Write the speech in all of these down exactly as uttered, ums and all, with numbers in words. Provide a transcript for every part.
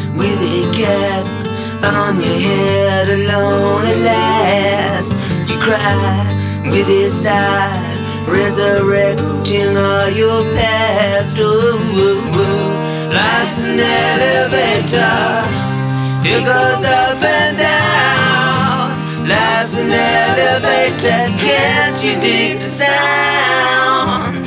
with a cat on your head alone at last. You cry with a sigh, resurrecting all your past. Oh, oh, oh. Life's an elevator, it goes up and down. Life's an elevator, can't you dig the sound?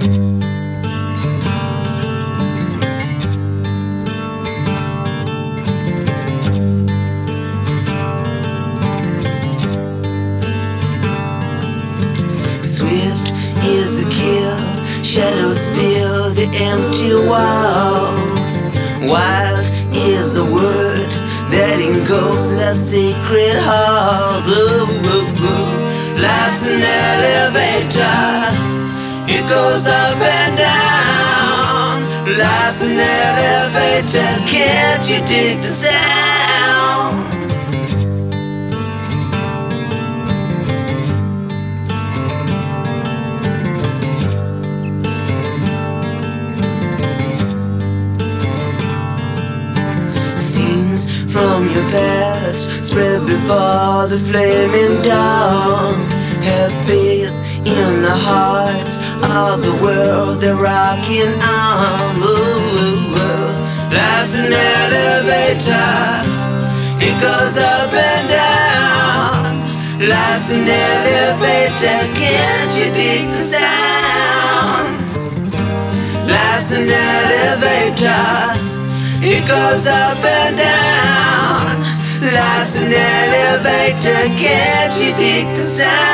Swift is the kill, shadows fill the empty walls. Wild is the word that engulfs love's sacred halls. Oh, oh, oh. Life's an elevator, it goes up and down. Life's an elevator, can't you dig the sound? From your past, spread before the flaming dawn. Have faith in the hearts of the world they're rocking on. Ooh, ooh, ooh. Life's an elevator, it goes up and down. Life's an elevator, can't you dig the sound? Life's an elevator, it goes up and down. Life's an elevator, can't you dig the sound?